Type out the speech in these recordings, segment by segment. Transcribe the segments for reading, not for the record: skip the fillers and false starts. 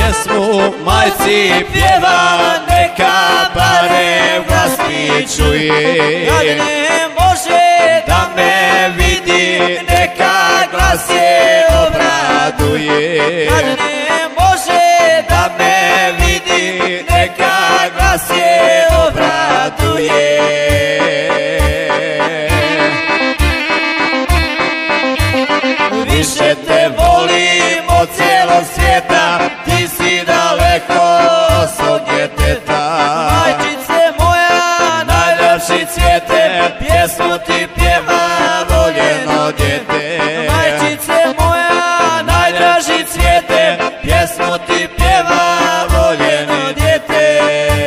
pjesmu majci pjeva, neka barem glas mi čuje. Kad ne može Da me vidi, neka glas je obraduje. Kad ne može Da me vidi, neka glas je obraduje. Više te volim od cijelog svijeta, ti si daleko od svog djeteta. Majčice moja, Najljepši cvijete, pjesmu ti pjeva voljeno djete. majčice moja, Najdraži cvijete, pjesmu ti pjeva voljeno djete.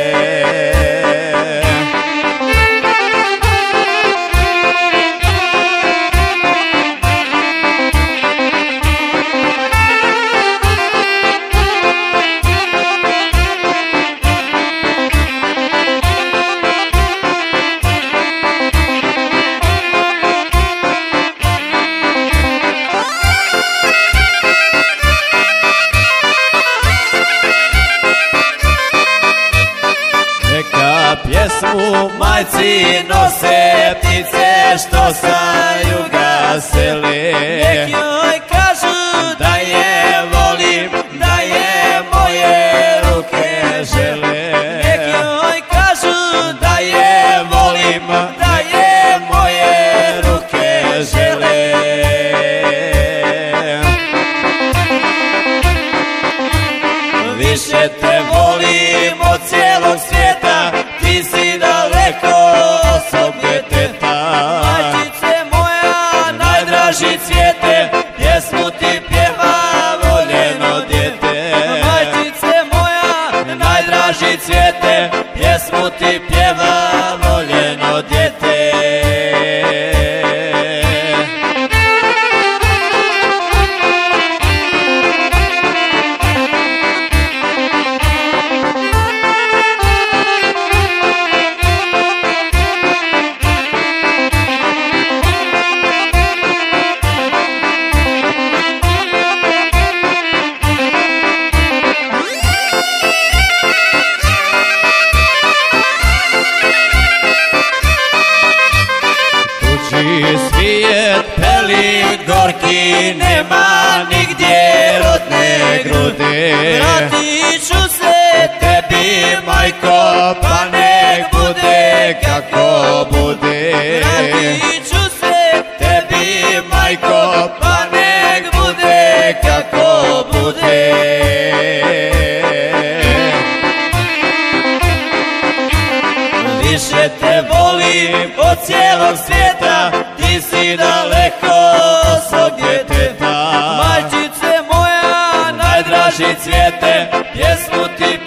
Neka pjesmu majci nose ptice što sa juga sele. nek joj kažu Da je volim, da je moje ruke žele. nek joj kažu Da je volim, da je moje ruke žele. Više te volim od cijelog svijeta, ti si daleko od svog djeteta. majčice moja, Najdraži cvijete, pjesmu ti pjeva voljeno djete. majčice moja, Najdraži cvijete, pjesmu ti pjeva voljeno djete. Tuđi svijet peli gorki, nema nigdje rodne grude. vratit ću se Tebi, majko, pa nek bude kako bude. vratit ću se Tebi, majko, pa nek bude kako bude. Više te volim od cijelog svijeta, ti si daleko od svog djeteta. majčice moja, Najdraži cvijete, pjesmu ti